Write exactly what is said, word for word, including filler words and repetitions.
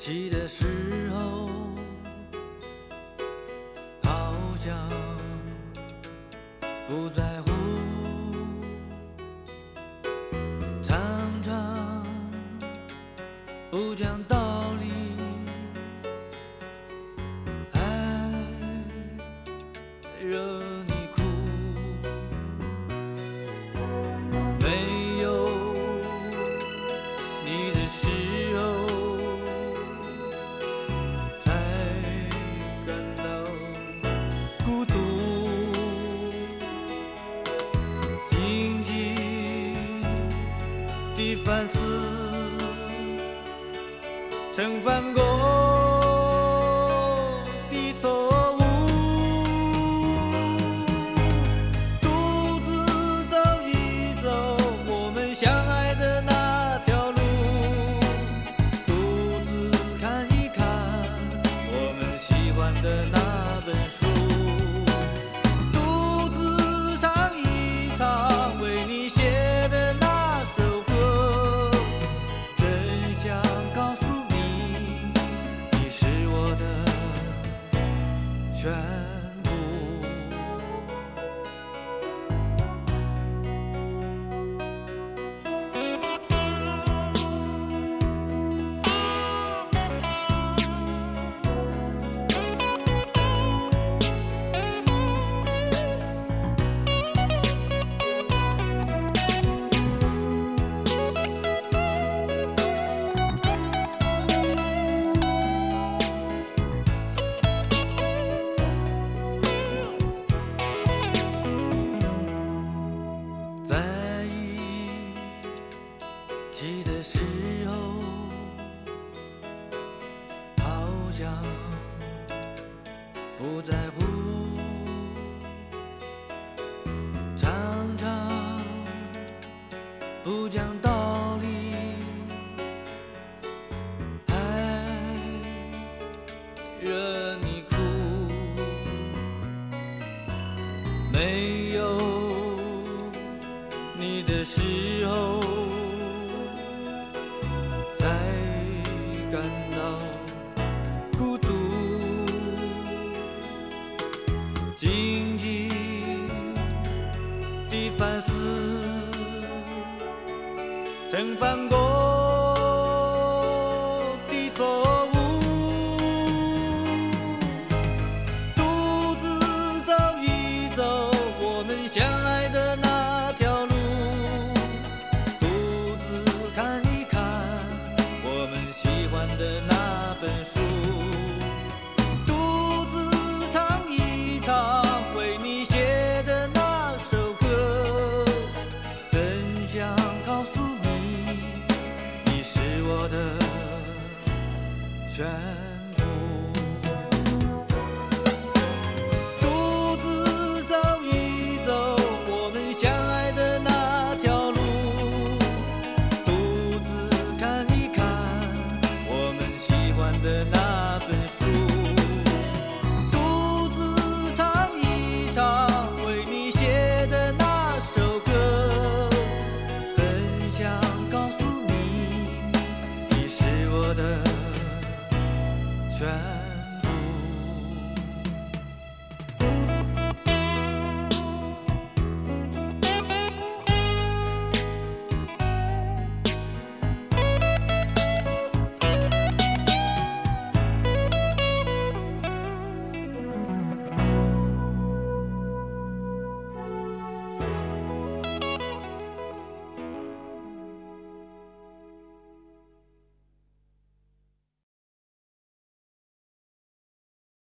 起的时候，好像不在乎，常常不讲道理，还惹你哭。没有你的时候，才感到孤独，静静地反思，曾犯过的错误，独自走一走我们相爱的那条路，独自看一看我们喜欢的那本书，独自唱一唱为你写的那首歌，真想告诉你，你是我的全部。在一起的时候，好像不在乎，常常不讲道理，还惹你哭。没有你的时候，才感到孤独，静静地反思，曾犯过的错误，独自走一走我们相爱的那条路，独自看一看我们喜欢的那本书，独自唱一唱为你写的那首歌，真想告诉你，你是我的全